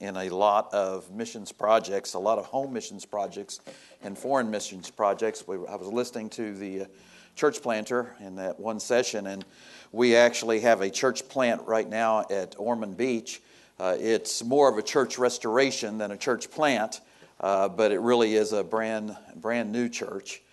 in a lot of missions projects, a lot of home missions projects and foreign missions projects. I was listening to the church planter in that one session, and we actually have a church plant right now at Ormond Beach. It's more of a church restoration than a church plant, but it really is a brand new church.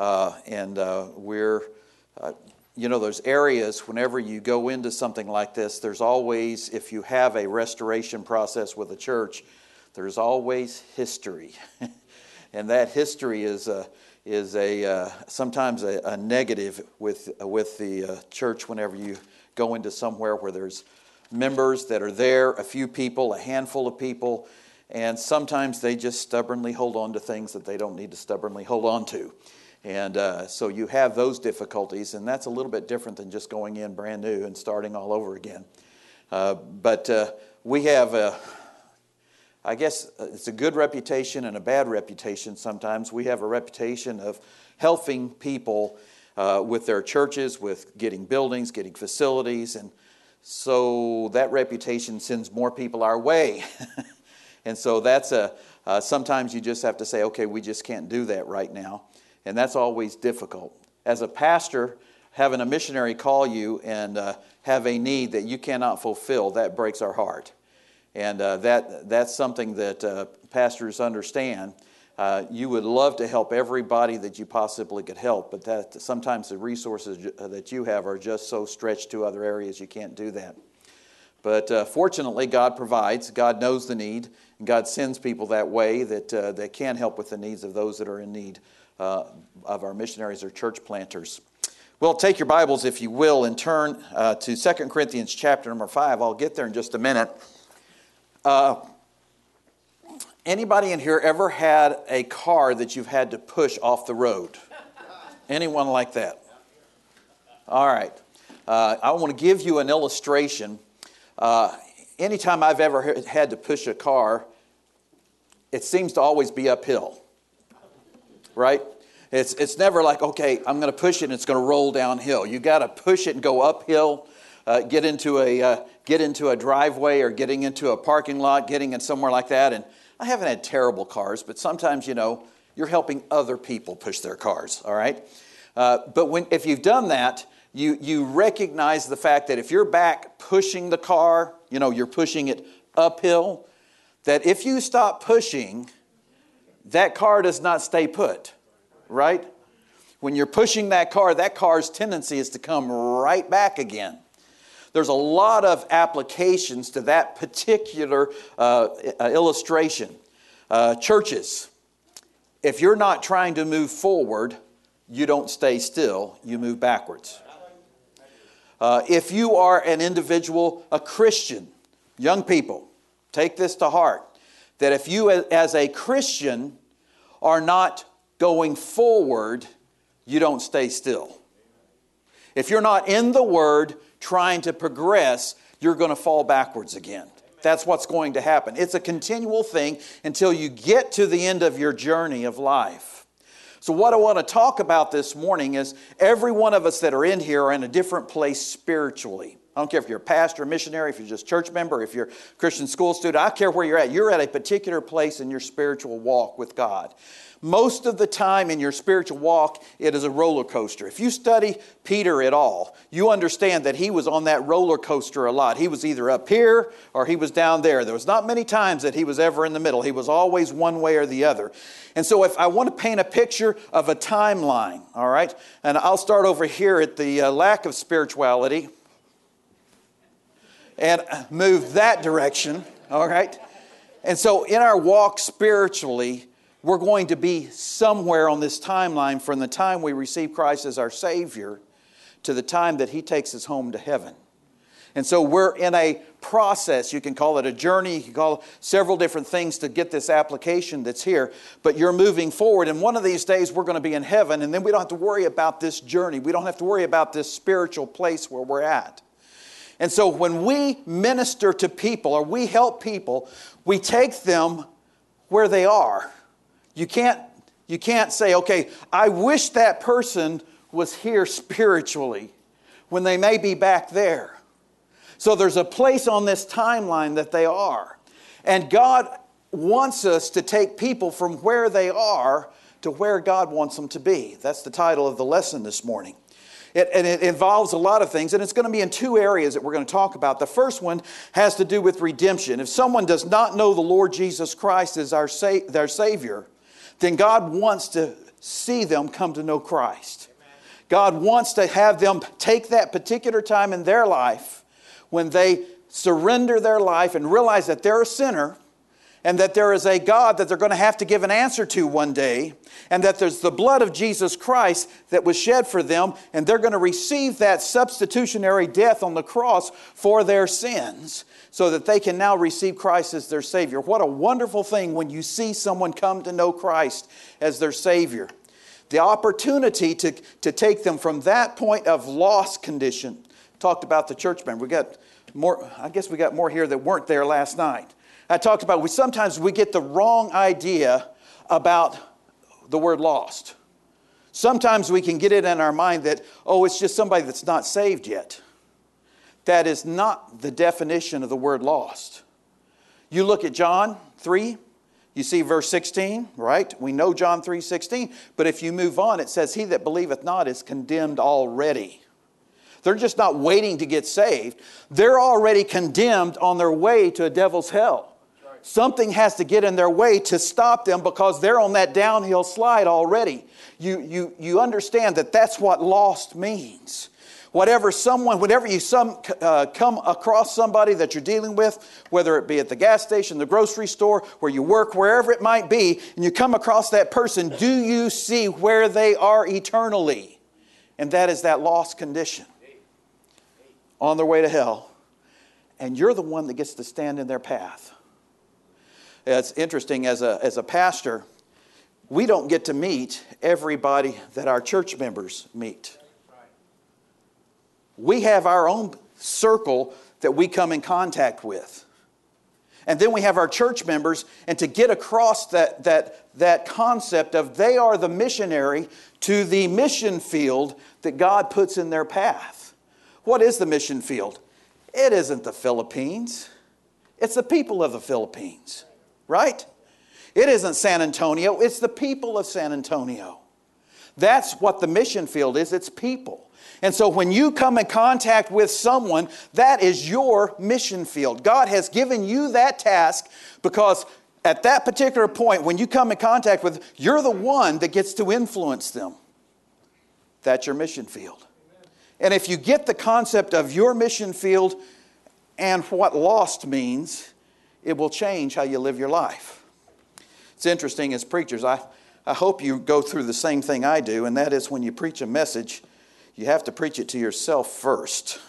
There's areas, whenever you go into something like this, there's always, if you have a restoration process with a church, there's always history. And that history is sometimes a negative with the church whenever you go into somewhere where there's members that are there, a few people, a handful of people, and sometimes they just stubbornly hold on to things that they don't need to stubbornly hold on to. And so you have those difficulties, and that's a little bit different than just going in brand new and starting all over again. But we have, I guess it's a good reputation and a bad reputation sometimes. We have a reputation of helping people with their churches, with getting buildings, getting facilities, and so that reputation sends more people our way. And so that's sometimes you just have to say, okay, we just can't do that right now. And that's always difficult. As a pastor, having a missionary call you and have a need that you cannot fulfill, that breaks our heart. And that's something that pastors understand. You would love to help everybody that you possibly could help, but that sometimes the resources that you have are just so stretched to other areas you can't do that. But fortunately, God provides. God knows the need, and God sends people that way that can help with the needs of those that are in need of our missionaries or church planters. Well, take your Bibles, if you will, and turn to 2 Corinthians chapter number 5. I'll get there in just a minute. Anybody in here ever had a car that you've had to push off the road? Anyone like that? All right. I want to give you an illustration. Anytime I've ever had to push a car, it seems to always be uphill. Right? It's never like, okay, I'm going to push it and it's going to roll downhill. You got to push it and go uphill, get into a driveway or getting into a parking lot, getting in somewhere like that. And I haven't had terrible cars, but sometimes, you're helping other people push their cars, all right? But if you've done that, you recognize the fact that if you're back pushing the car, you're pushing it uphill, that if you stop pushing, that car does not stay put, right? When you're pushing that car's tendency is to come right back again. There's a lot of applications to that particular illustration. Churches, if you're not trying to move forward, you don't stay still, you move backwards. If you are an individual, a Christian, young people, take this to heart. That if you as a Christian are not going forward, you don't stay still. If you're not in the Word trying to progress, you're going to fall backwards again. That's what's going to happen. It's a continual thing until you get to the end of your journey of life. So what I want to talk about this morning is every one of us that are in here are in a different place spiritually. I don't care if you're a pastor, a missionary, if you're just a church member, if you're a Christian school student. I don't care where you're at. You're at a particular place in your spiritual walk with God. Most of the time in your spiritual walk, it is a roller coaster. If you study Peter at all, you understand that he was on that roller coaster a lot. He was either up here or he was down there. There was not many times that he was ever in the middle. He was always one way or the other. And so if I want to paint a picture of a timeline, all right, and I'll start over here at the lack of spirituality and move that direction, all right? And so in our walk spiritually, we're going to be somewhere on this timeline from the time we receive Christ as our Savior to the time that He takes us home to heaven. And so we're in a process. You can call it a journey. You can call it several different things to get this application that's here. But you're moving forward. And one of these days we're going to be in heaven. And then we don't have to worry about this journey. We don't have to worry about this spiritual place where we're at. And so when we minister to people or we help people, we take them where they are. You can't say, okay, I wish that person was here spiritually when they may be back there. So there's a place on this timeline that they are. And God wants us to take people from where they are to where God wants them to be. That's the title of the lesson this morning. It involves a lot of things, and it's going to be in two areas that we're going to talk about. The first one has to do with redemption. If someone does not know the Lord Jesus Christ as their Savior, then God wants to see them come to know Christ. God wants to have them take that particular time in their life when they surrender their life and realize that they're a sinner, and that there is a God that they're going to have to give an answer to one day, and that there's the blood of Jesus Christ that was shed for them, and they're going to receive that substitutionary death on the cross for their sins so that they can now receive Christ as their Savior. What a wonderful thing when you see someone come to know Christ as their Savior. The opportunity to take them from that point of lost condition. Talked about the church member. We got more. I guess we got more here that weren't there last night. I talked about sometimes we get the wrong idea about the word lost. Sometimes we can get it in our mind that, it's just somebody that's not saved yet. That is not the definition of the word lost. You look at John 3, you see verse 16, right? We know John 3:16, but if you move on, it says, "He that believeth not is condemned already." They're just not waiting to get saved. They're already condemned on their way to a devil's hell. Something has to get in their way to stop them because they're on that downhill slide already. You understand that that's what lost means. Whenever you come across somebody that you're dealing with, whether it be at the gas station, the grocery store, where you work, wherever it might be, and you come across that person, do you see where they are eternally? And that is that lost condition. On their way to hell. And you're the one that gets to stand in their path. It's interesting, as a pastor, we don't get to meet everybody that our church members meet. We have our own circle that we come in contact with. And then we have our church members, and to get across that concept of they are the missionary to the mission field that God puts in their path. What is the mission field? It isn't the Philippines. It's the people of the Philippines. Right? It isn't San Antonio. It's the people of San Antonio. That's what the mission field is. It's people. And so when you come in contact with someone, that is your mission field. God has given you that task because at that particular point, when you come in contact with, you're the one that gets to influence them. That's your mission field. And if you get the concept of your mission field and what lost means, it will change how you live your life. It's interesting as preachers, I hope you go through the same thing I do, and that is when you preach a message, you have to preach it to yourself first.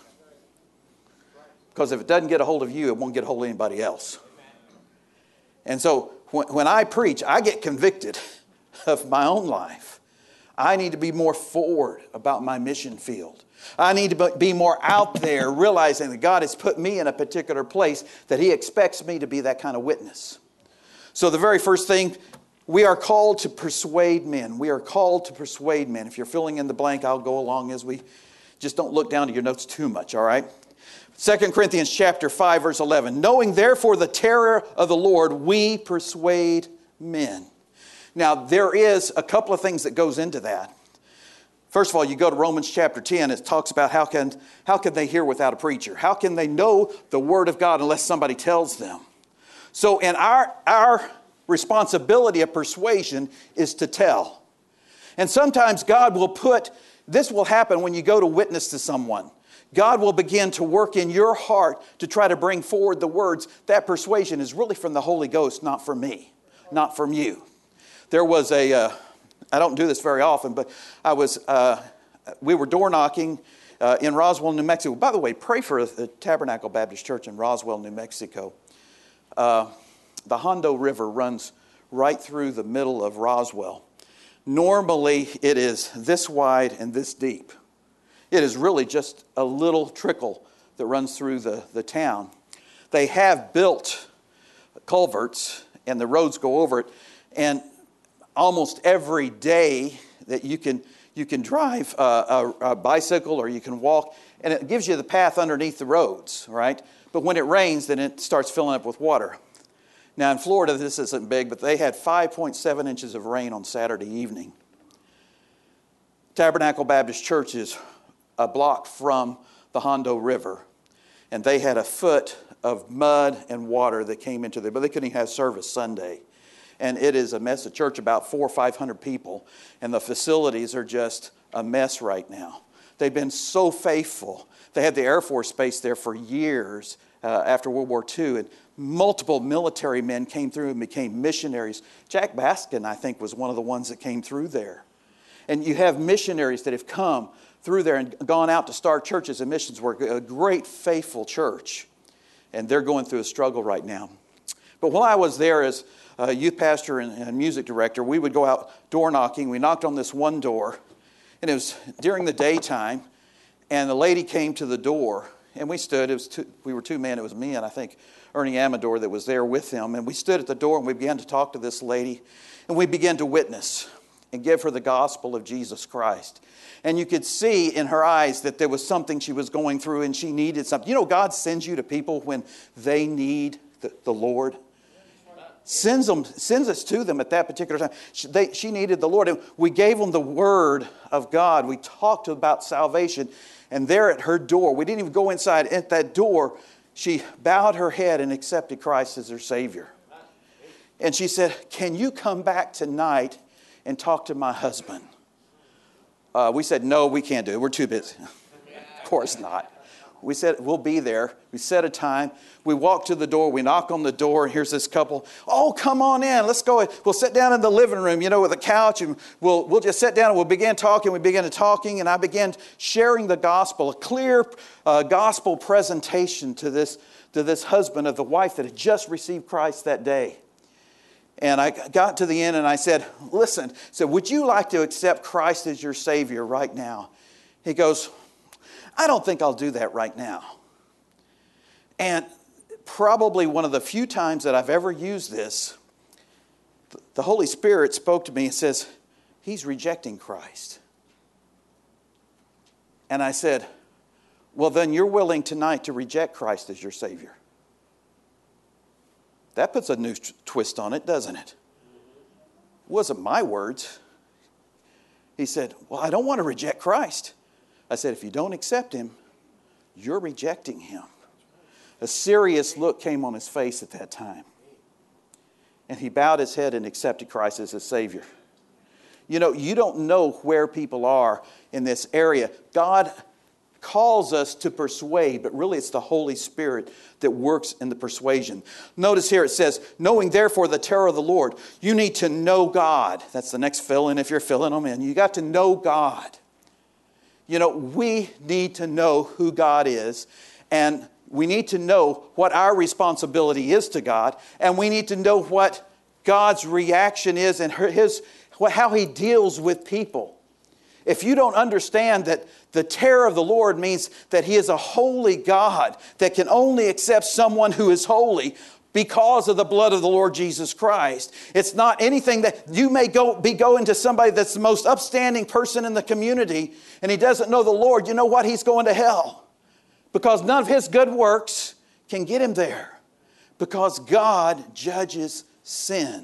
Because if it doesn't get a hold of you, it won't get a hold of anybody else. And so when I preach, I get convicted of my own life. I need to be more forward about my mission field. I need to be more out there, realizing that God has put me in a particular place that He expects me to be that kind of witness. So the very first thing, we are called to persuade men. We are called to persuade men. If you're filling in the blank, I'll go along as we just don't look down to your notes too much, all right? 2 Corinthians chapter 5, verse 11. Knowing therefore the terror of the Lord, we persuade men. Now, there is a couple of things that goes into that. First of all, you go to Romans chapter 10, it talks about how can they hear without a preacher? How can they know the Word of God unless somebody tells them? So in our responsibility of persuasion is to tell. And sometimes God will this will happen when you go to witness to someone. God will begin to work in your heart to try to bring forward the words. That persuasion is really from the Holy Ghost, not from me, not from you. There was I don't do this very often, but we were door knocking in Roswell, New Mexico. By the way, pray for the Tabernacle Baptist Church in Roswell, New Mexico. The Hondo River runs right through the middle of Roswell. Normally, it is this wide and this deep. It is really just a little trickle that runs through the town. They have built culverts, and the roads go over it, and almost every day that you can drive a bicycle or you can walk, and it gives you the path underneath the roads, right? But when it rains, then it starts filling up with water. Now in Florida, this isn't big, but they had 5.7 inches of rain on Saturday evening. Tabernacle Baptist Church is a block from the Hondo River, and they had a foot of mud and water that came into there, but they couldn't even have service Sunday. And it is a mess. The church, about 400 or 500 people, and the facilities are just a mess right now. They've been so faithful. They had the Air Force Base there for years after World War II, and multiple military men came through and became missionaries. Jack Baskin, I think, was one of the ones that came through there. And you have missionaries that have come through there and gone out to start churches and missions work. A great, faithful church. And they're going through a struggle right now. But while I was there as a youth pastor and music director, we would go out door knocking. We knocked on this one door, and it was during the daytime, and the lady came to the door, and we stood. We were two men. It was me and I think Ernie Amador that was there with him. And we stood at the door, and we began to talk to this lady, and we began to witness and give her the gospel of Jesus Christ. And you could see in her eyes that there was something she was going through and she needed something. You know, God sends you to people when they need the Lord. Sends us to them at that particular time. She needed the Lord. And we gave them the word of God. We talked about salvation. And there at her door, we didn't even go inside. At that door, she bowed her head and accepted Christ as her Savior. And she said, "Can you come back tonight and talk to my husband?" We said, "No, we can't do it. We're too busy." Of course not. We said, "We'll be there." We set a time. We walk to the door. We knock on the door, and here's this couple. "Oh, come on in. Let's go. We'll sit down in the living room, with a couch, and we'll just sit down and we'll begin talking." We began talking, and I began sharing the gospel, a clear gospel presentation to this husband of the wife that had just received Christ that day. And I got to the end and I said, "Listen," "would you like to accept Christ as your Savior right now?" He goes, "I don't think I'll do that right now." And probably one of the few times that I've ever used this, the Holy Spirit spoke to me and says, "He's rejecting Christ." And I said, "Well, then you're willing tonight to reject Christ as your Savior." That puts a new twist on it, doesn't it? It wasn't my words. He said, "Well, I don't want to reject Christ." I said, "If you don't accept Him, you're rejecting Him." A serious look came on his face at that time. And he bowed his head and accepted Christ as his Savior. You don't know where people are in this area. God calls us to persuade, but really it's the Holy Spirit that works in the persuasion. Notice here it says, "Knowing therefore the terror of the Lord." You need to know God. That's the next fill-in if you're filling them in. You got to know God. We need to know who God is, and we need to know what our responsibility is to God, and we need to know what God's reaction is and how He deals with people. If you don't understand that the terror of the Lord means that He is a holy God that can only accept someone who is holy because of the blood of the Lord Jesus Christ. It's not anything that you may be going to somebody that's the most upstanding person in the community and he doesn't know the Lord. You know what? He's going to hell because none of his good works can get him there because God judges sin.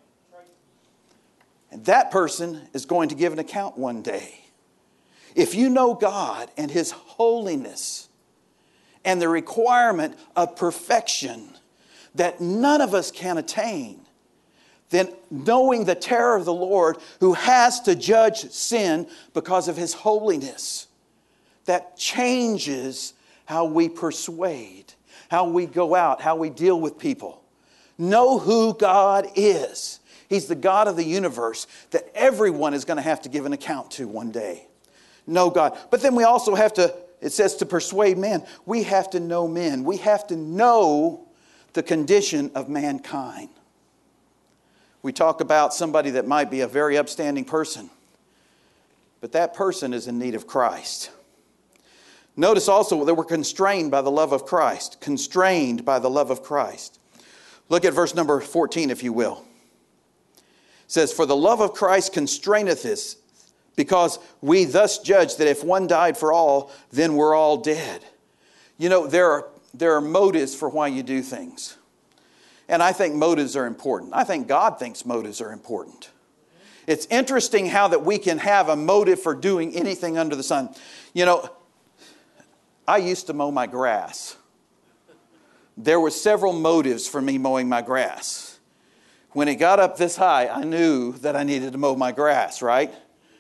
And that person is going to give an account one day. If you know God and His holiness and the requirement of perfection that none of us can attain, then knowing the terror of the Lord who has to judge sin because of His holiness, that changes how we persuade, how we go out, how we deal with people. Know who God is. He's the God of the universe that everyone is going to have to give an account to one day. Know God. But then we also have to, it says to persuade men. We have to know men. We have to know the condition of mankind. We talk about somebody that might be a very upstanding person, but that person is in need of Christ. Notice also that we're constrained by the love of Christ. Constrained by the love of Christ. Look at verse number 14, if you will. It says, "For the love of Christ constraineth us, because we thus judge that if one died for all, then we're all dead." There are motives for why you do things. And I think motives are important. I think God thinks motives are important. It's interesting how that we can have a motive for doing anything under the sun. You know, I used to mow my grass. There were several motives for me mowing my grass. When it got up this high, I knew that I needed to mow my grass, right?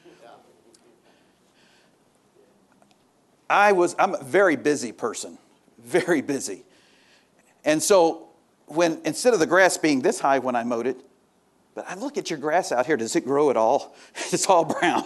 I'm a very busy person, very busy. And so instead of the grass being this high when I mowed it, but I look at your grass out here, does it grow at all? It's all brown.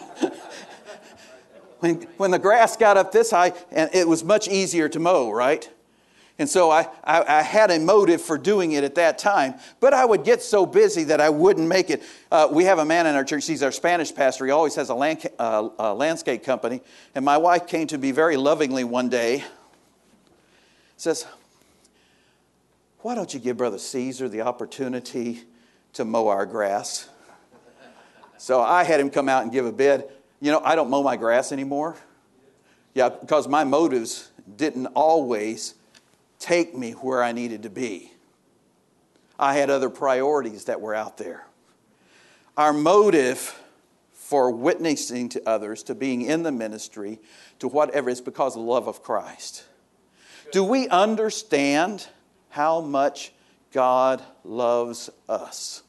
When the grass got up this high, and it was much easier to mow, right? And so I had a motive for doing it at that time, but I would get so busy that I wouldn't make it. We have a man in our church, he's our Spanish pastor, he always has a landscape company, and my wife came to me very lovingly one day, says, why don't you give Brother Caesar the opportunity to mow our grass? So I had him come out and give a bid. You know, I don't mow my grass anymore. Yeah, because my motives didn't always take me where I needed to be. I had other priorities that were out there. Our motive for witnessing to others, to being in the ministry, to whatever, is because of the love of Christ. Do we understand how much God loves us?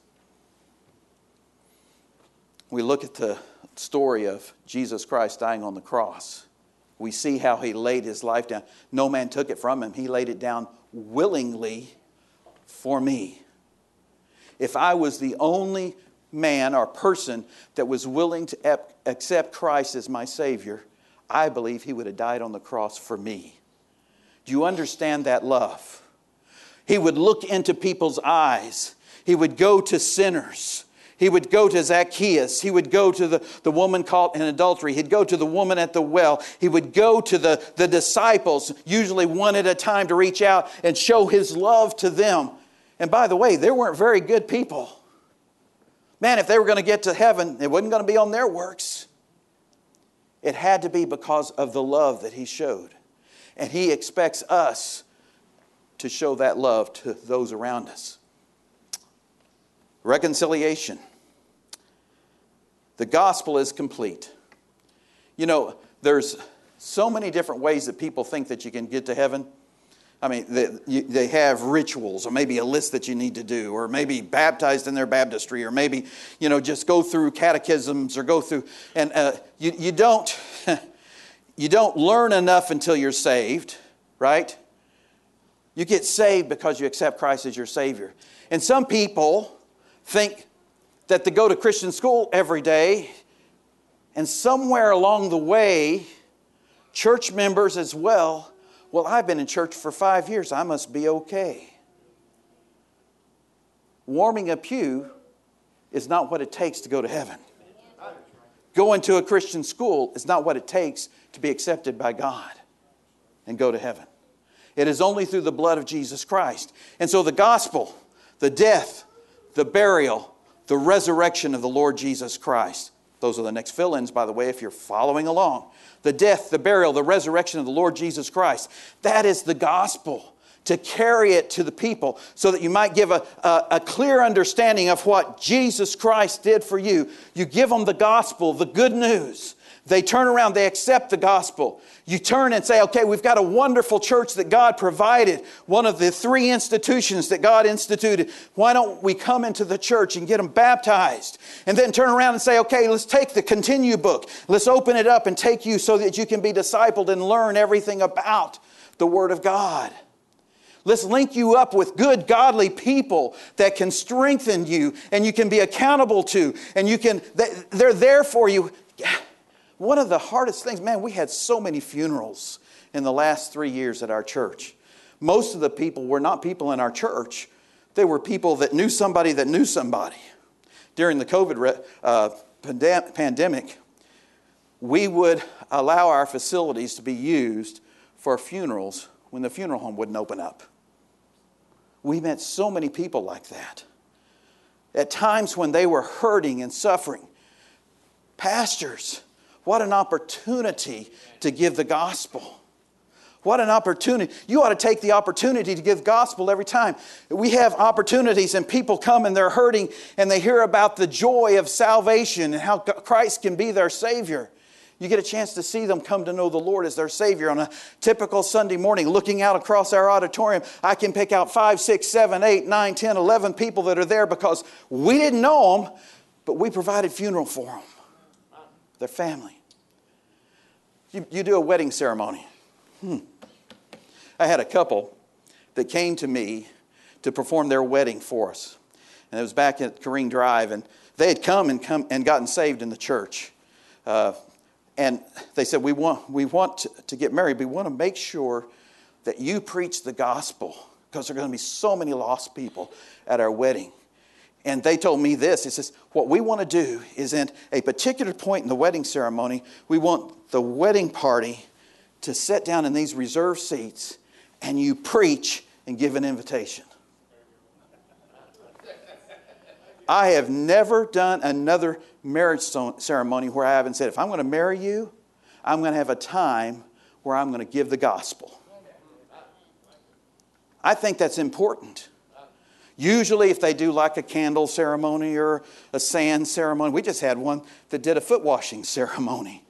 We look at the story of Jesus Christ dying on the cross. We see how he laid his life down. No man took it from him. He laid it down willingly for me. If I was the only man or person that was willing to accept Christ as my Savior, I believe he would have died on the cross for me. Do you understand that love? He would look into people's eyes. He would go to sinners. He would go to Zacchaeus. He would go to the woman caught in adultery. He'd go to the woman at the well. He would go to the disciples, usually one at a time, to reach out and show his love to them. And by the way, they weren't very good people. Man, if they were going to get to heaven, it wasn't going to be on their works. It had to be because of the love that he showed. And he expects us to show that love to those around us. Reconciliation. The gospel is complete. You know, there's so many different ways that people think that you can get to heaven. I mean, they have rituals, or maybe a list that you need to do, or maybe baptized in their baptistry, or maybe, you know, just go through catechisms, or go through, and you don't learn enough until you're saved, right? You get saved because you accept Christ as your Savior. And some people think that they go to Christian school every day, and somewhere along the way, church members as well, well, I've been in church for 5 years, I must be okay. Warming a pew is not what it takes to go to heaven. Going to a Christian school is not what it takes to be accepted by God and go to heaven. It is only through the blood of Jesus Christ. And so the gospel, the death, the burial, the resurrection of the Lord Jesus Christ. Those are the next fill-ins, by the way, if you're following along. The death, the burial, the resurrection of the Lord Jesus Christ. That is the gospel. To carry it to the people so that you might give a clear understanding of what Jesus Christ did for you. You give them the gospel, the good news. They turn around, they accept the gospel. You turn and say, okay, we've got a wonderful church that God provided, one of the 3 institutions that God instituted. Why don't we come into the church and get them baptized? And then turn around and say, okay, let's take the Continue book. Let's open it up and take you so that you can be discipled and learn everything about the Word of God. Let's link you up with good, godly people that can strengthen you and you can be accountable to. And they're there for you. One of the hardest things, man, we had so many funerals in the last 3 years at our church. Most of the people were not people in our church. They were people that knew somebody that knew somebody. During the COVID pandemic, we would allow our facilities to be used for funerals when the funeral home wouldn't open up. We met so many people like that. At times when they were hurting and suffering. Pastors, what an opportunity to give the gospel. What an opportunity. You ought to take the opportunity to give gospel every time. We have opportunities and people come and they're hurting and they hear about the joy of salvation and how Christ can be their Savior. You get a chance to see them come to know the Lord as their Savior on a typical Sunday morning. Looking out across our auditorium, I can pick out 5, 6, 7, 8, 9, 10, 11 people that are there because we didn't know them, but we provided funeral for them, their family. You do a wedding ceremony. I had a couple that came to me to perform their wedding for us. And it was back at Careen Drive, and they had come and gotten saved in the church. And they said, we want to get married, but we want to make sure that you preach the gospel because there are going to be so many lost people at our wedding. And they told me this. It says, what we want to do is at a particular point in the wedding ceremony, we want the wedding party to sit down in these reserved seats and you preach and give an invitation. I have never done another marriage ceremony where I haven't said, if I'm going to marry you, I'm going to have a time where I'm going to give the gospel. I think that's important. Usually if they do like a candle ceremony or a sand ceremony, we just had one that did a foot washing ceremony.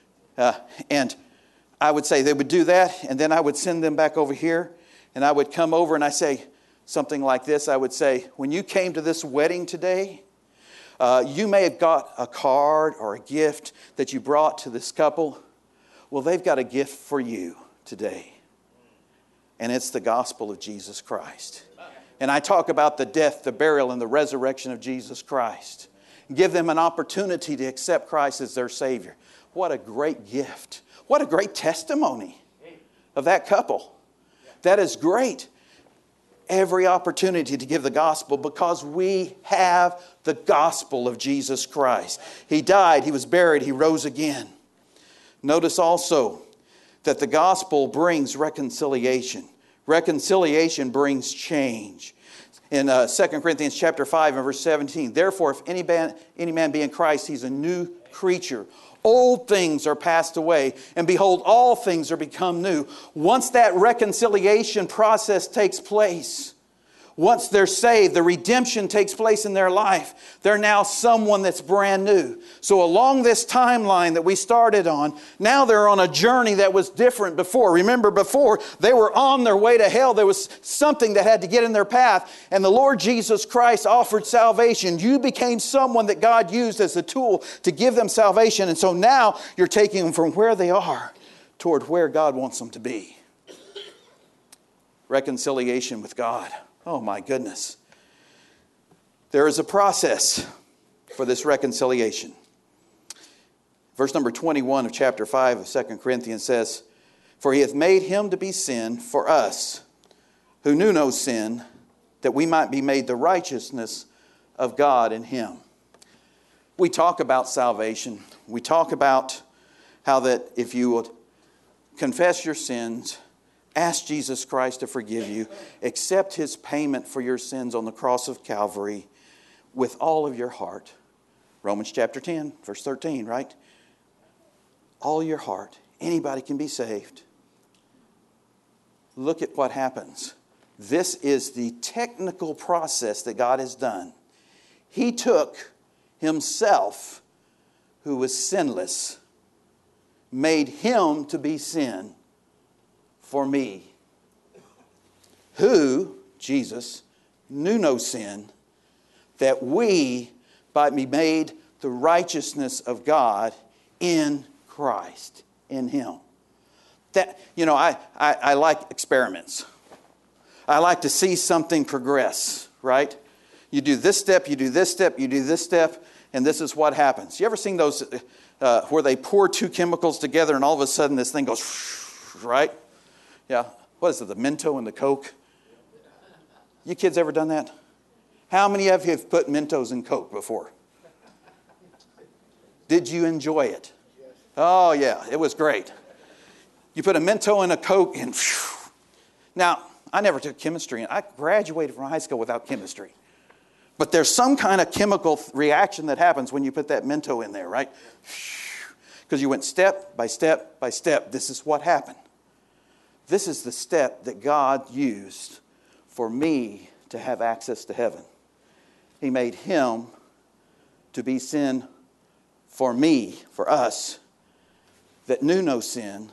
And I would say they would do that, and then I would send them back over here, and I would come over and I say something like this. I would say, when you came to this wedding today, you may have got a card or a gift that you brought to this couple. Well, they've got a gift for you today, and it's the gospel of Jesus Christ. And I talk about the death, the burial, and the resurrection of Jesus Christ. Give them an opportunity to accept Christ as their Savior. What a great gift. What a great testimony of that couple. That is great. Every opportunity to give the gospel because we have the gospel of Jesus Christ. He died, He was buried, He rose again. Notice also that the gospel brings reconciliation. Reconciliation brings change. In 2 Corinthians chapter 5 and verse 17, therefore, if any man be in Christ, he's a new creature. Old things are passed away, and behold, all things are become new. Once that reconciliation process takes place, once they're saved, the redemption takes place in their life. They're now someone that's brand new. So along this timeline that we started on, now they're on a journey that was different before. Remember, before, they were on their way to hell. There was something that had to get in their path. And the Lord Jesus Christ offered salvation. You became someone that God used as a tool to give them salvation. And so now you're taking them from where they are toward where God wants them to be. Reconciliation with God. Oh my goodness. There is a process for this reconciliation. Verse number 21 of chapter 5 of 2 Corinthians says, for He hath made Him to be sin for us, who knew no sin, that we might be made the righteousness of God in Him. We talk about salvation. We talk about how that if you would confess your sins, ask Jesus Christ to forgive you, accept His payment for your sins on the cross of Calvary with all of your heart. Romans chapter 10, verse 13, right? All your heart. Anybody can be saved. Look at what happens. This is the technical process that God has done. He took Himself, who was sinless, made Him to be sin for me, who, Jesus, knew no sin, that we might be made the righteousness of God in Christ, in Him. That, I like experiments. I like to see something progress, right? You do this step, you do this step, you do this step, and this is what happens. You ever seen those where they pour two chemicals together and all of a sudden this thing goes, right? Yeah. What is it, the Mentos and the Coke? You kids ever done that? How many of you have put Mentos in Coke before? Did you enjoy it? Oh, yeah. It was great. You put a Mento in a Coke and phew. Now, I never took chemistry. I graduated from high school without chemistry. But there's some kind of chemical reaction that happens when you put that Mento in there, right? Because you went step by step by step. This is what happened. This is the step that God used for me to have access to heaven. He made him to be sin for me, for us, that knew no sin,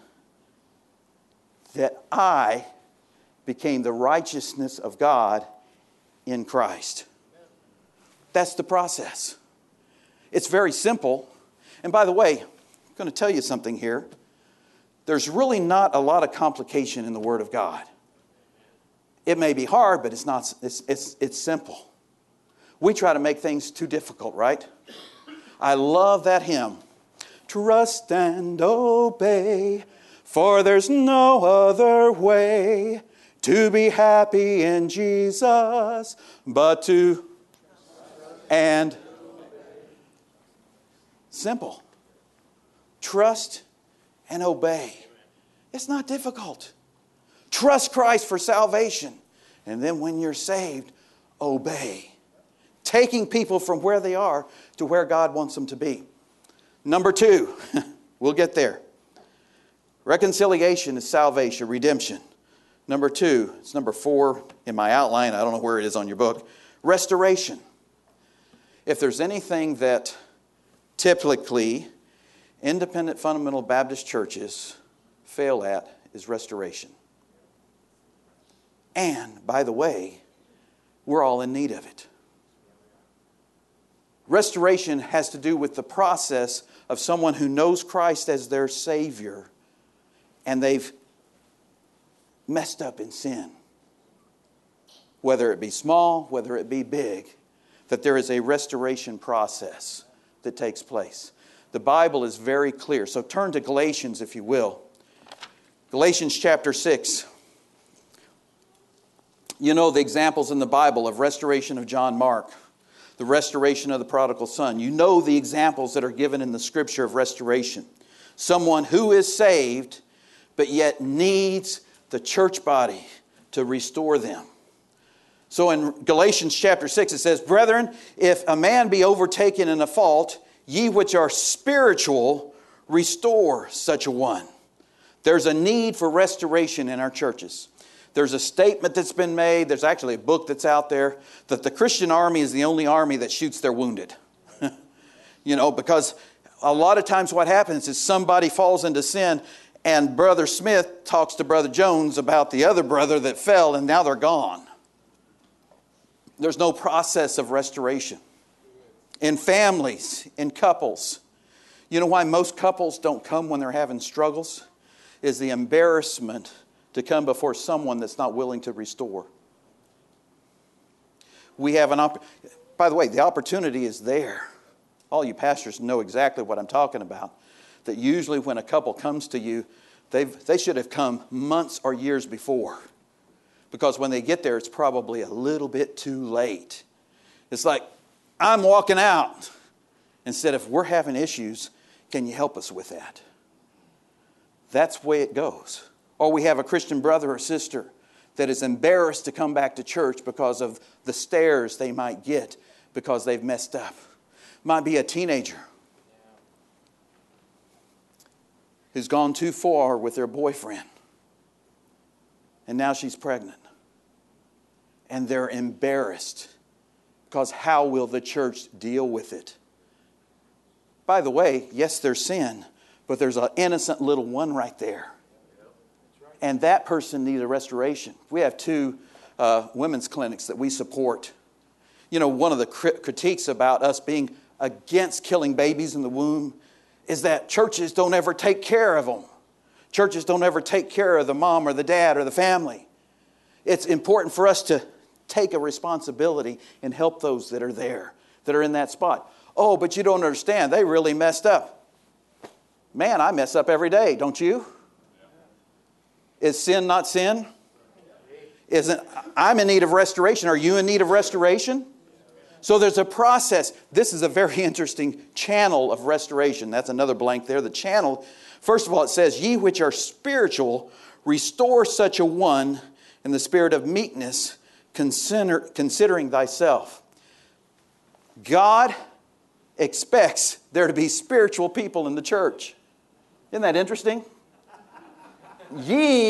that I became the righteousness of God in Christ. That's the process. It's very simple. And by the way, I'm going to tell you something here. There's really not a lot of complication in the Word of God. It may be hard, but it's not. It's simple. We try to make things too difficult, right? I love that hymn. Trust and obey, for there's no other way to be happy in Jesus, but to and simple. Trust and obey. It's not difficult. Trust Christ for salvation. And then when you're saved, obey. Taking people from where they are to where God wants them to be. Number 2, we'll get there. Reconciliation is salvation, redemption. Number 2, it's number 4 in my outline. I don't know where it is on your book. Restoration. If there's anything that typically independent fundamental Baptist churches fail at, is restoration. And, by the way, we're all in need of it. Restoration has to do with the process of someone who knows Christ as their Savior and they've messed up in sin. Whether it be small, whether it be big, that there is a restoration process that takes place. The Bible is very clear. So turn to Galatians, if you will. Galatians chapter 6. You know the examples in the Bible of restoration of John Mark, the restoration of the prodigal son. You know the examples that are given in the Scripture of restoration. Someone who is saved, but yet needs the church body to restore them. So in Galatians chapter 6 it says, Brethren, if a man be overtaken in a fault, ye which are spiritual, restore such a one. There's a need for restoration in our churches. There's a statement that's been made, there's actually a book that's out there, that the Christian army is the only army that shoots their wounded. Because a lot of times what happens is somebody falls into sin and Brother Smith talks to Brother Jones about the other brother that fell and now they're gone. There's no process of restoration. In families, in couples. You know why most couples don't come when they're having struggles? Is the embarrassment to come before someone that's not willing to restore. We have by the way, the opportunity is there. All you pastors know exactly what I'm talking about. That usually when a couple comes to you, they should have come months or years before. Because when they get there, it's probably a little bit too late. It's like, I'm walking out. Instead of, we're having issues, can you help us with that? That's the way it goes. Or we have a Christian brother or sister that is embarrassed to come back to church because of the stares they might get because they've messed up. Might be a teenager who's gone too far with their boyfriend. And now she's pregnant. And they're embarrassed because how will the church deal with it? By the way, yes, there's sin, but there's an innocent little one right there. And that person needs a restoration. We have 2 women's clinics that we support. You know, one of the critiques about us being against killing babies in the womb is that churches don't ever take care of them. Churches don't ever take care of the mom or the dad or the family. It's important for us to take a responsibility and help those that are there, that are in that spot. Oh, but you don't understand. They really messed up. Man, I mess up every day, don't you? Is sin not sin? I'm in need of restoration. Are you in need of restoration? So there's a process. This is a very interesting channel of restoration. That's another blank there. The channel, first of all, it says, Ye which are spiritual, restore such a one in the spirit of meekness, considering thyself. God expects there to be spiritual people in the church. Isn't that interesting? Ye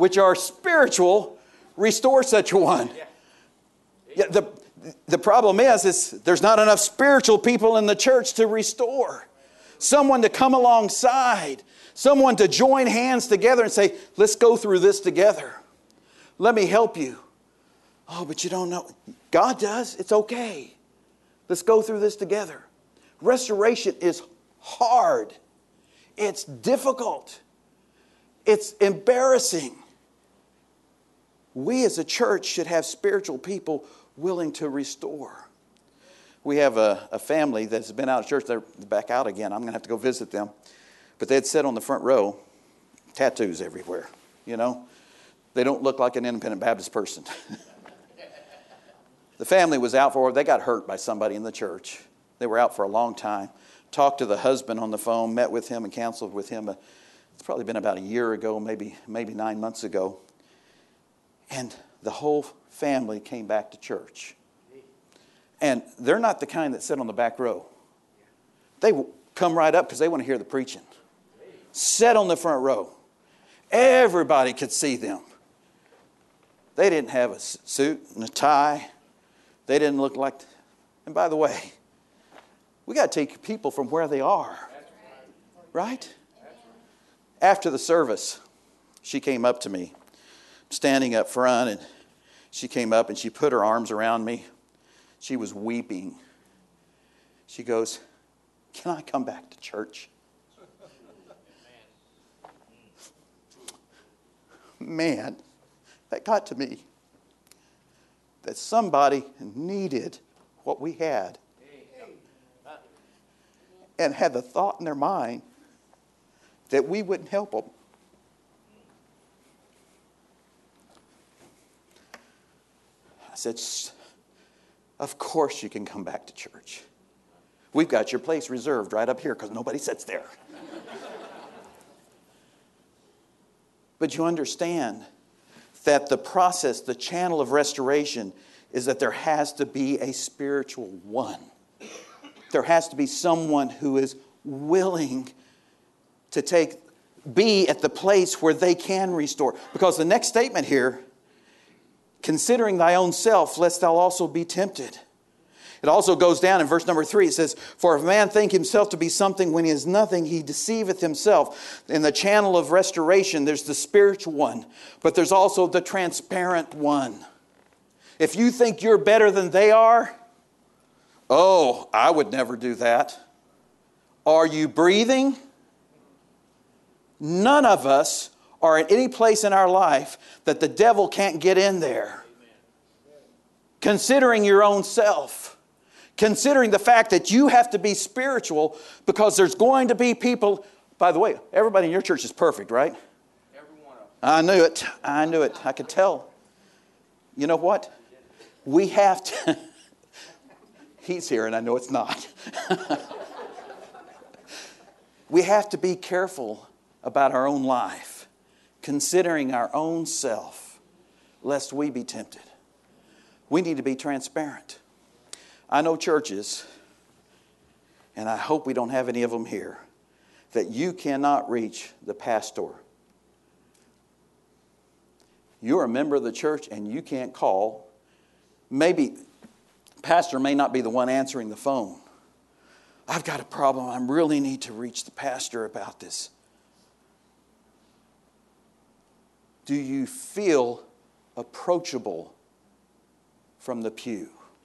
which are spiritual, restore such a one. Yeah, the problem is there's not enough spiritual people in the church to restore. Someone to come alongside. Someone to join hands together and say, let's go through this together. Let me help you. Oh, but you don't know. God does. It's okay. Let's go through this together. Restoration is hard. It's difficult. It's embarrassing. We as a church should have spiritual people willing to restore. We have a family that's been out of church. They're back out again. I'm going to have to go visit them. But they'd sit on the front row, tattoos everywhere, you know. They don't look like an independent Baptist person. The family was out they got hurt by somebody in the church. They were out for a long time. Talked to the husband on the phone, met with him and counseled with him. It's probably been about a year ago, maybe 9 months ago. And the whole family came back to church. And they're not the kind that sit on the back row. They come right up because they want to hear the preaching. Sit on the front row. Everybody could see them. They didn't have a suit and a tie. They didn't look like... And by the way, we got to take people from where they are. Right? After the service, she came up to me, standing up front, and she came up and she put her arms around me. She was weeping. She goes, "Can I come back to church?" Man, that got to me. That somebody needed what we had. And had the thought in their mind that we wouldn't help them. I said, of course you can come back to church. We've got your place reserved right up here because nobody sits there. But you understand that the process, the channel of restoration, is that there has to be a spiritual one. There has to be someone who is willing to be at the place where they can restore. Because the next statement here, considering thy own self, lest thou also be tempted. It also goes down in verse number 3. It says, for if a man think himself to be something when he is nothing, he deceiveth himself. In the channel of restoration, there's the spiritual one, but there's also the transparent one. If you think you're better than they are, oh, I would never do that. Are you breathing? None of us are in any place in our life that the devil can't get in there. Considering your own self. Considering the fact that you have to be spiritual because there's going to be people. By the way, everybody in your church is perfect, right? Every one of them. I knew it. I could tell. You know what? We have to. He's here and I know it's not. We have to be careful about our own life, considering our own self, lest we be tempted. We need to be transparent. I know churches, and I hope we don't have any of them here, that you cannot reach the pastor. You're a member of the church and you can't call. Maybe pastor may not be the one answering the phone. I've got a problem. I really need to reach the pastor about this. Do you feel approachable from the pew?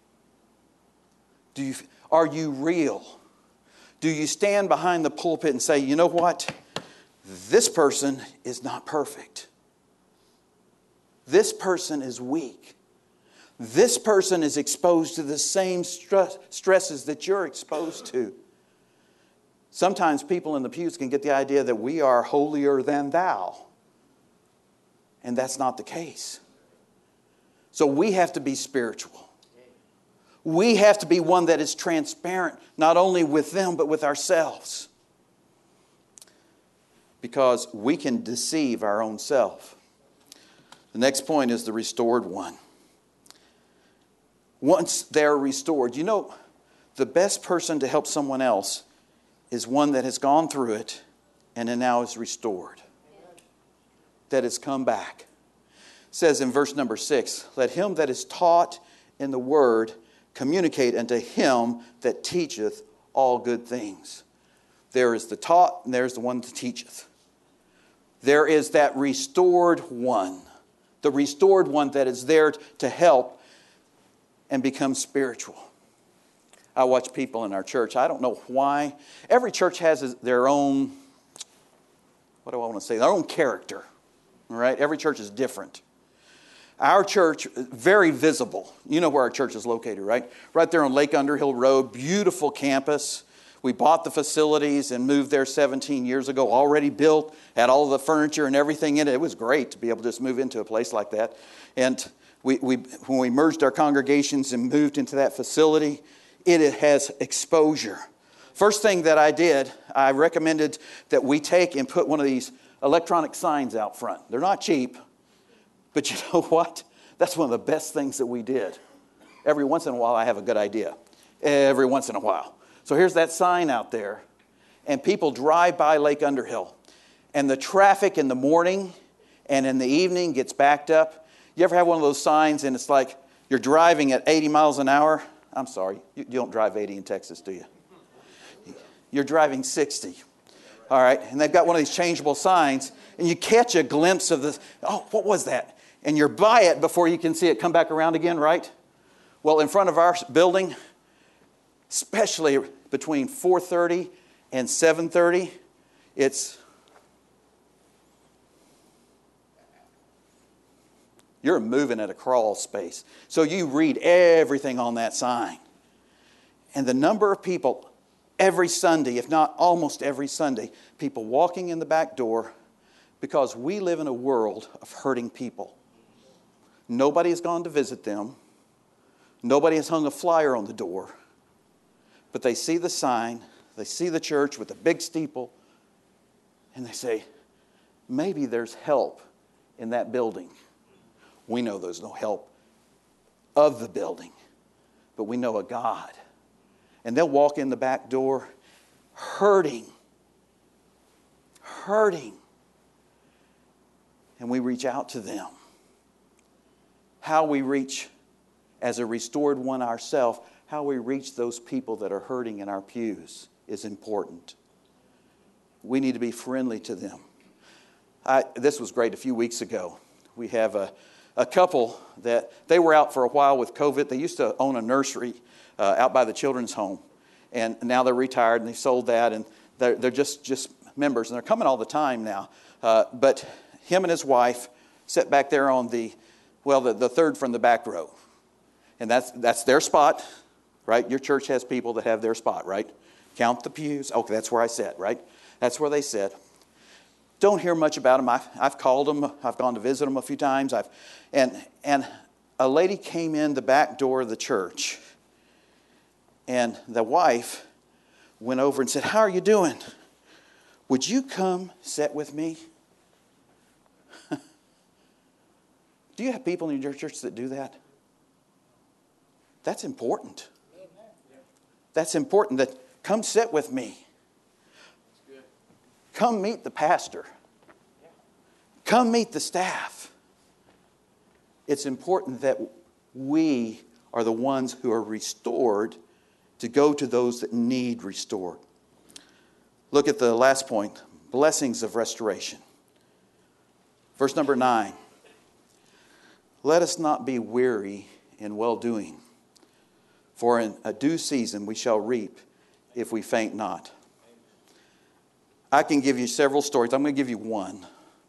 Are you real? Do you stand behind the pulpit and say, you know what? This person is not perfect. This person is weak. This person is exposed to the same stresses that you're exposed to. Sometimes people in the pews can get the idea that we are holier than thou. And that's not the case. So we have to be spiritual. We have to be one that is transparent, not only with them, but with ourselves. Because we can deceive our own self. The next point is the restored one. Once they're restored, you know, the best person to help someone else is one that has gone through it and then now is restored. that is come back. It says in verse number 6, let him that is taught in the word communicate unto him that teacheth all good things. There is the taught, and there's the one that teacheth. There is that restored one, the restored one that is there to help and become spiritual. I watch people in our church. I don't know why. Every church has their own, what do I want to say, their own character. All right? Every church is different. Our church, very visible. You know where our church is located, right? Right there on Lake Underhill Road, beautiful campus. We bought the facilities and moved there 17 years ago, already built, had all the furniture and everything in it. It was great to be able to just move into a place like that. And when we merged our congregations and moved into that facility, it has exposure. First thing that I did, I recommended that we take and put one of these electronic signs out front. They're not cheap, but you know what? That's one of the best things that we did. Every once in a while, I have a good idea. Every once in a while. So here's that sign out there, and people drive by Lake Underhill, and the traffic in the morning and in the evening gets backed up. You ever have one of those signs, and it's like you're driving at 80 miles an hour? I'm sorry, you don't drive 80 in Texas, do you? You're driving 60. All right, and they've got one of these changeable signs, and you catch a glimpse of this. Oh, what was that? And you're by it before you can see it come back around again, right? Well, in front of our building, especially between 4:30 and 7:30, you're moving at a crawl space. So you read everything on that sign. And the number of people every Sunday, if not almost every Sunday, people walking in the back door, because we live in a world of hurting people. Nobody has gone to visit them. Nobody has hung a flyer on the door. But they see the sign, they see the church with the big steeple, and they say, maybe there's help in that building. We know there's no help of the building, but we know a God. And they'll walk in the back door hurting. And we reach out to them. How we reach as a restored one ourselves, how we reach those people that are hurting in our pews is important. We need to be friendly to them. This was great a few weeks ago. We have a couple that they were out for a while with COVID. They used to own a nursery out by the children's home. And now they're retired and they sold that. And they're just members. And they're coming all the time now. But him and his wife sit back there on the third from the back row. And that's their spot, right? Your church has people that have their spot, right? Count the pews. Okay, that's where I sit, right? That's where they sit. Don't hear much about them. I've called them. I've gone to visit them a few times. And a lady came in the back door of the church. And the wife went over and said, how are you doing? Would you come sit with me? Do you have people in your church that do that? That's important. That's important. That come sit with me. Come meet the pastor. Come meet the staff. It's important that we are the ones who are restored to go to those that need restored. Look at the last point, blessings of restoration. Verse number 9. Let us not be weary in well-doing, for in a due season we shall reap if we faint not. I can give you several stories. I'm going to give you one.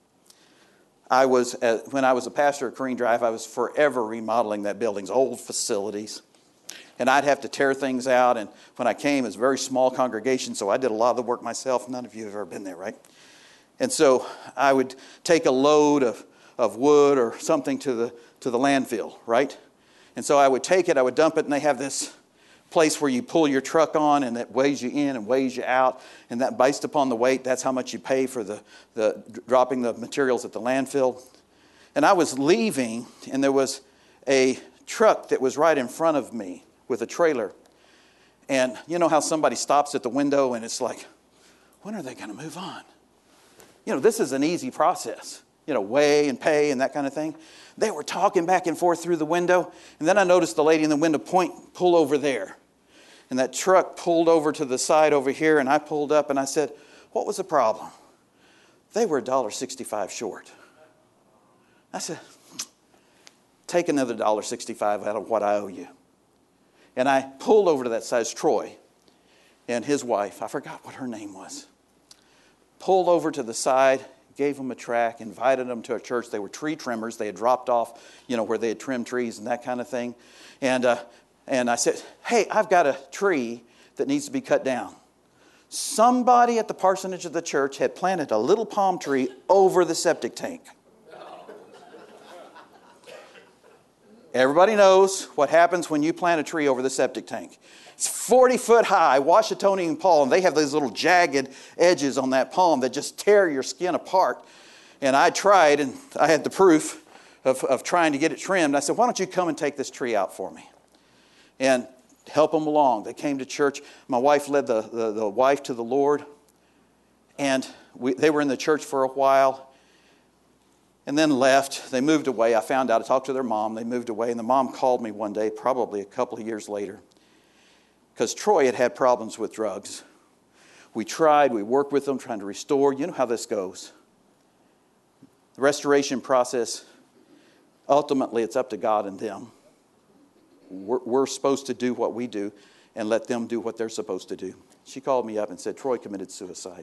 When I was a pastor at Careen Drive, I was forever remodeling that building's old facilities. And I'd have to tear things out. And when I came, it was a very small congregation, so I did a lot of the work myself. None of you have ever been there, right? And so I would take a load of wood or something to the landfill, right? And so I would take it, I would dump it, and they have this place where you pull your truck on, and it weighs you in and weighs you out. And that based upon the weight, that's how much you pay for the dropping the materials at the landfill. And I was leaving, and there was a truck that was right in front of me with a trailer. And you know how somebody stops at the window and it's like, when are they going to move on? You know, this is an easy process. weigh and pay and that kind of thing. They were talking back and forth through the window. And then I noticed the lady in the window pull over there. And that truck pulled over to the side over here, and I pulled up and I said, what was the problem? They were $1.65 short. I said, take another $1.65 out of what I owe you. And I pulled over to that side. Troy and his wife, I forgot what her name was, pulled over to the side, gave them a tract, invited them to a church. They were tree trimmers. They had dropped off, where they had trimmed trees and that kind of thing. And I said, hey, I've got a tree that needs to be cut down. Somebody at the parsonage of the church had planted a little palm tree over the septic tank. Everybody knows what happens when you plant a tree over the septic tank. It's 40 foot high, Washingtonian palm. They have these little jagged edges on that palm that just tear your skin apart. And I tried, and I had the proof of trying to get it trimmed. I said, why don't you come and take this tree out for me? And help them along. They came to church. My wife led the wife to the Lord. And they were in the church for a while. And then left. They moved away. I found out. I talked to their mom. They moved away. And the mom called me one day, probably a couple of years later, because Troy had problems with drugs. We tried. We worked with them, trying to restore. You know how this goes. The restoration process, ultimately, it's up to God and them. We're supposed to do what we do and let them do what they're supposed to do. She called me up and said, Troy committed suicide.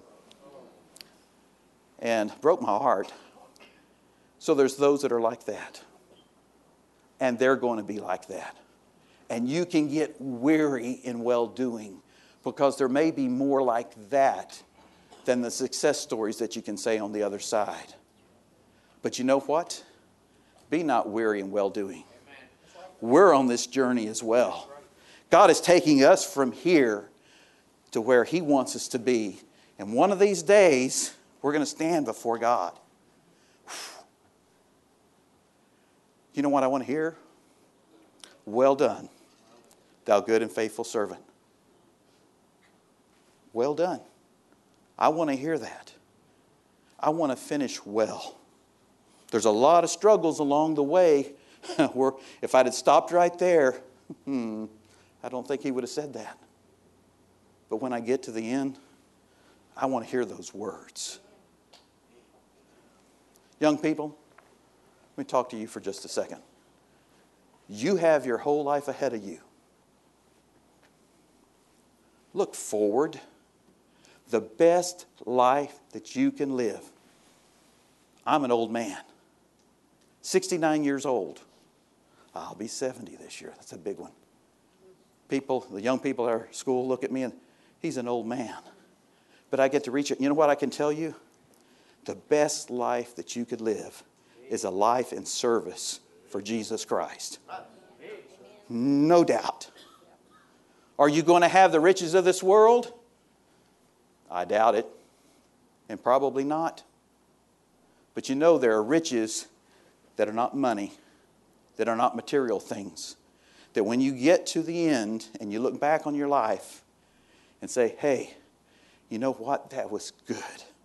And broke my heart. So there's those that are like that. And they're going to be like that. And you can get weary in well-doing because there may be more like that than the success stories that you can say on the other side. But you know what? Be not weary in well-doing. We're on this journey as well. God is taking us from here to where He wants us to be. And one of these days, we're going to stand before God. You know what I want to hear? Well done, thou good and faithful servant. Well done. I want to hear that. I want to finish well. There's a lot of struggles along the way where if I'd have stopped right there, I don't think He would have said that. But when I get to the end, I want to hear those words. Young people, let me talk to you for just a second. You have your whole life ahead of you. Look forward. The best life that you can live. I'm an old man. 69 years old. I'll be 70 this year. That's a big one. People, the young people at our school look at me and he's an old man. But I get to reach it. You know what I can tell you? The best life that you could live is a life in service for Jesus Christ. No doubt. Are you going to have the riches of this world? I doubt it. And probably not. But you know there are riches that are not money, that are not material things. That when you get to the end and you look back on your life and say, hey, you know what? That was good.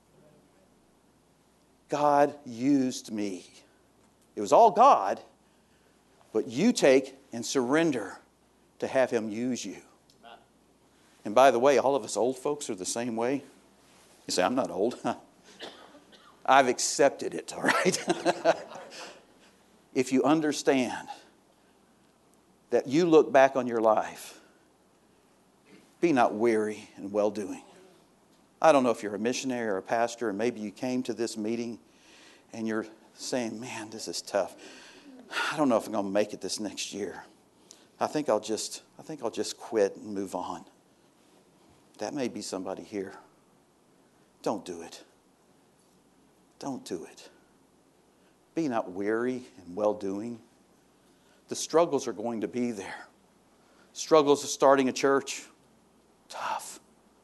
God used me. It was all God, but you take and surrender to have Him use you. And by the way, all of us old folks are the same way. You say, I'm not old. I've accepted it, all right? If you understand that you look back on your life, be not weary in well-doing. I don't know if you're a missionary or a pastor, and maybe you came to this meeting and you're saying, man, this is tough. I don't know if I'm going to make it this next year. I think I'll just quit and move on. That may be somebody here. Don't do it. Don't do it. Be not weary in well-doing. The struggles are going to be there. Struggles of starting a church, tough.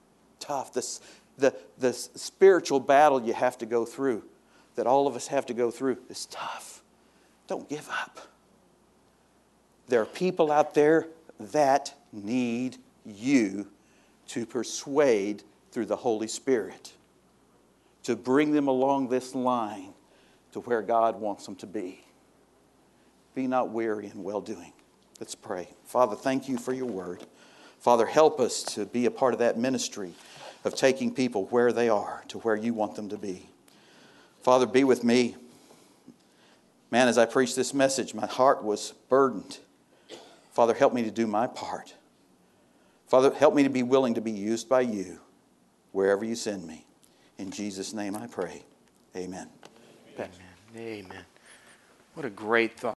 The spiritual battle you have to go through, that all of us have to go through, is tough. Don't give up. There are people out there that need you to persuade through the Holy Spirit, to bring them along this line, to where God wants them to be. Be not weary in well-doing. Let's pray. Father, thank you for your word. Father, help us to be a part of that ministry of taking people where they are to where you want them to be. Father, be with me. Man, as I preached this message, my heart was burdened. Father, help me to do my part. Father, help me to be willing to be used by you wherever you send me. In Jesus' name I pray. Amen. Amen. Amen. What a great thought.